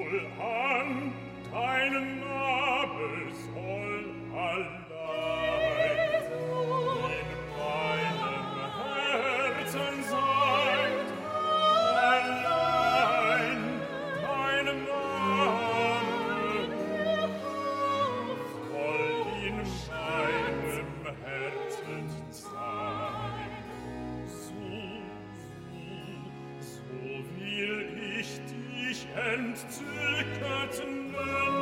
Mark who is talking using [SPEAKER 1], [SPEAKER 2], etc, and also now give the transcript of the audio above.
[SPEAKER 1] wohlan, deinen Name soll allein in meinem Herzen sein. Allein deinem Name soll in meinem Herzen sein. So will ich dich entzückt nennen.